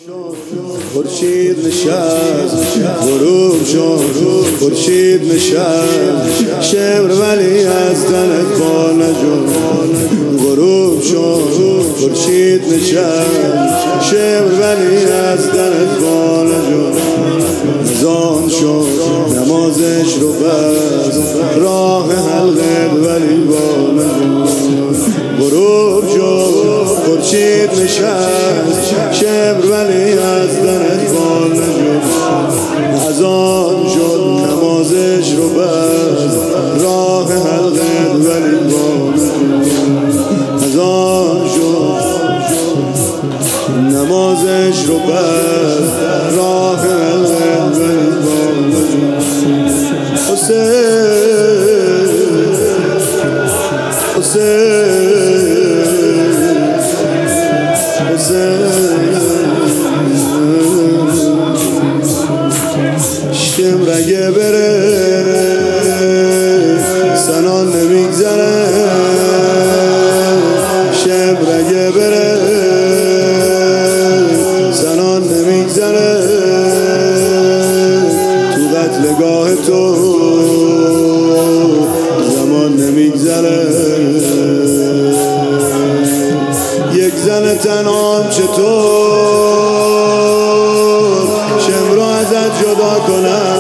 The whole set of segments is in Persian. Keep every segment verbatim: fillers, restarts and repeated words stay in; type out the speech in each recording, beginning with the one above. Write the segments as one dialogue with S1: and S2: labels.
S1: خورشید نشست غروب شد، خورشید نشست شبر ولی از تنت پا نجد. غروب شد خورشید نشست شبر ولی از تنت پا نجد. اذان شد نمازش رو بست راه حلقت ولی با نجد. غروب شد خورشید نشست شبر ولی از تنت پا نجد. اذان شد نمازش رو بست راه حلقت ولی با نجد. اذان شد نمازش رو بست راه حلقت ولی با نجد. حسین حسین شمرگه بره سنان نمیگذره، شمرگه بره سنان نمیگذره. تو قتلگاه تو زمان نمیگذره. یک زن تنها چطور شمر رو ازت جدا کنم.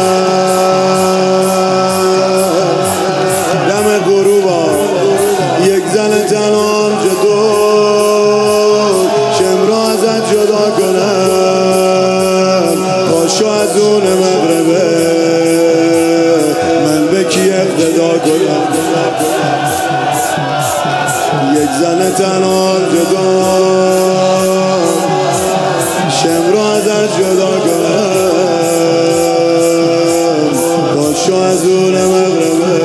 S1: دم غروبا یک زن تنها چطور شمر رو ازت جدا کنم. پاشو از اون مغربه من به کی اقتدا کنم. یک زن تنها جدا شمر رو ازت جدا کنم. پاشو از اون مغربه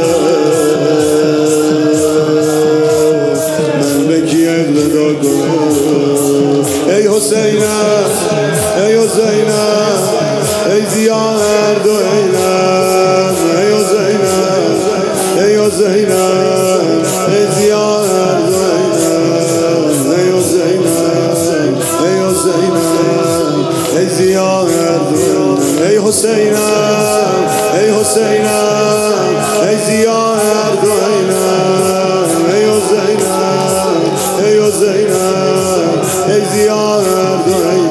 S1: من به کی اقتدا کنم. ای حسینم ای حسینم ای زیان هر دو عینم. ای حسینم ای حسینم ای زیان هر دو عینم. ای حسینم ای حسینم ای زیان هر دو عینم. ای حسینم ای حسینم ای زیان هر دو عینم. ای حسینم ای حسینم ای زیان هر دو عینم.